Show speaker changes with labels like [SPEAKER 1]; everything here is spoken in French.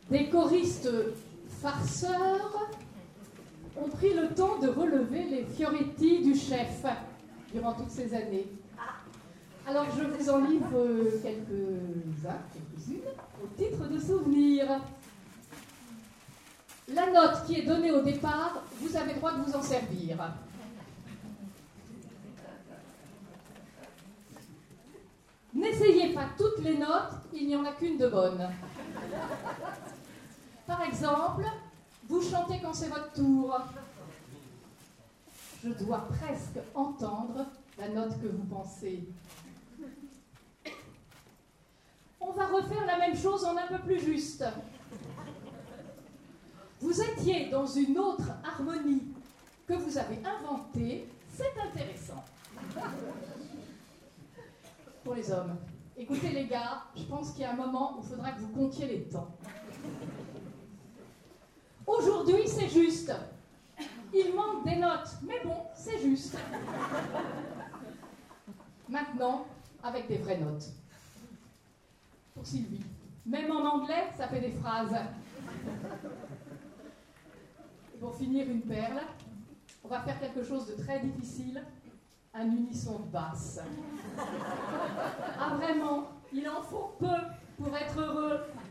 [SPEAKER 1] Des choristes farceurs ont pris le temps de relever les fioretti du chef durant toutes ces années. Alors je vous en livre quelques-unes au titre de souvenir. La note qui est donnée au départ, vous avez le droit de vous en servir. N'essayez pas toutes les notes, il n'y en a qu'une de bonne. Par exemple, vous chantez quand c'est votre tour. Je dois presque entendre la note que vous pensez. On va refaire la même chose en un peu plus juste. Vous étiez dans une autre harmonie que vous avez inventée, c'est intéressant. Pour les hommes. Écoutez les gars, je pense qu'il y a un moment où il faudra que vous comptiez les temps. Aujourd'hui, c'est juste. Il manque des notes, mais bon, c'est juste. Maintenant, avec des vraies notes. Pour Sylvie. Même en anglais, ça fait des phrases. Et pour finir, une perle. On va faire quelque chose de très difficile. Un unisson de basse. Ah vraiment, il en faut peu pour être heureux.